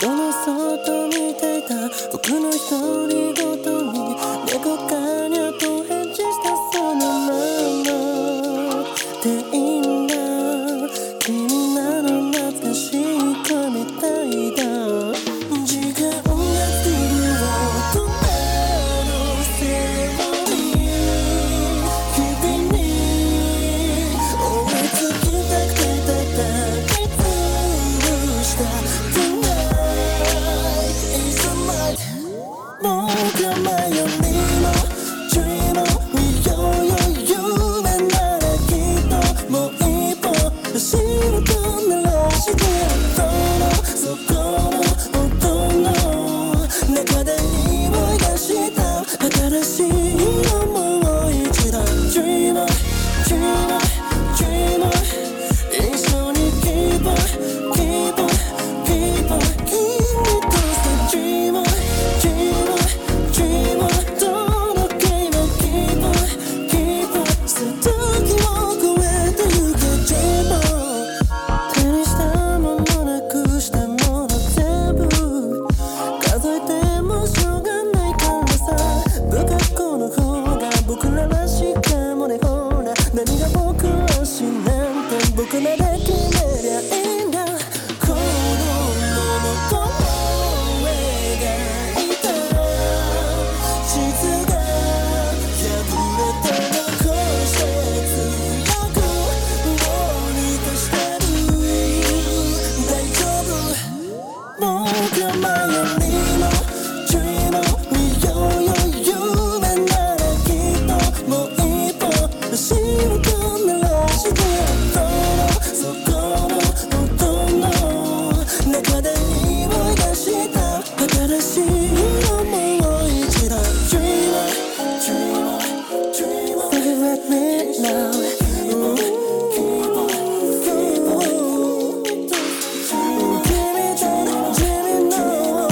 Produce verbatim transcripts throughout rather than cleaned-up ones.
窓の外見ていた僕の独り言に猫かにゃと返事したそのままでいいんだ。君なの懐かしい子みたいだ。時間が過ぎる大人のセレモニー、日々に追いつきたくて叩き潰した Tonight is the night。 僕は前よりも Dream on 見ようよ夢ならきっともう一歩走ると鳴らして音のそこの音の中で匂いがした新しい思い一度 Dream on Dream on Dream on 一緒に Keep on Keep on Keep on 君とさ Dream on Dream on Dream on どのゲーム Keep on Keep on さあ時を超えてゆけ Dream on 手にしたものなくしたもの全部数えてもしょうがないからさ。不格好の方が僕ららしいかもね。ほら何が僕らしいなんて僕らで決めりゃいいんだ。子供の声がいた地図が破れて残して強くどうにかしてる大丈夫。僕は前よりも Dream on 見ようよ夢ならきっともう一歩走ると鳴らして音のそこの音の中で匂いがした新しい思い一度 Dream on Dream on Dream on Baby let me know。Keep on Keep on君と君の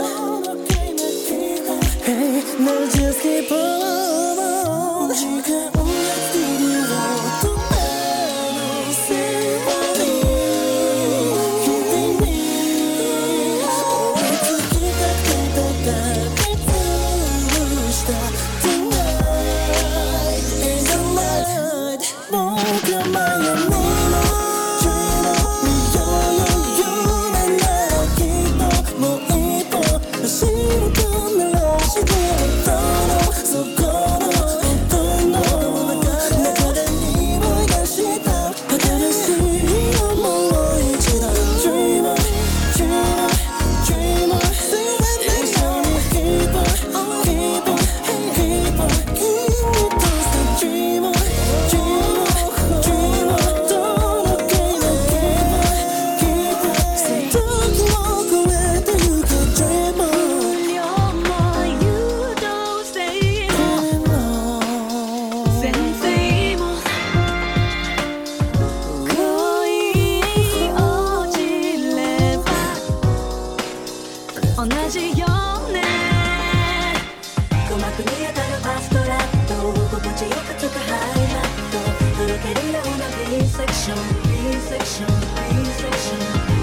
Hey now just keep on。 時間が過ぎる大人のセレモニー、日々に追いつきたくて叩き潰した Tonight is the night。 僕は前よりも Dream on 見ようよ夢ならきっともう一歩走ると鳴らして音のそこの音の中で匂いがした新しい思い一度 Dream on Dream on Dream on 一緒に Keep on Keep on Keep on 君とさ Dream on Dream on Dream on どのゲーム Keep on Keep on さあ時を超えてゆけ Dream on。 You're my you don't say it。 君の先生も恋落ちれば同じよね。 鼓膜に当たるバストラット心地よくつくハイラットとろけるような B セクション B セクション B セクション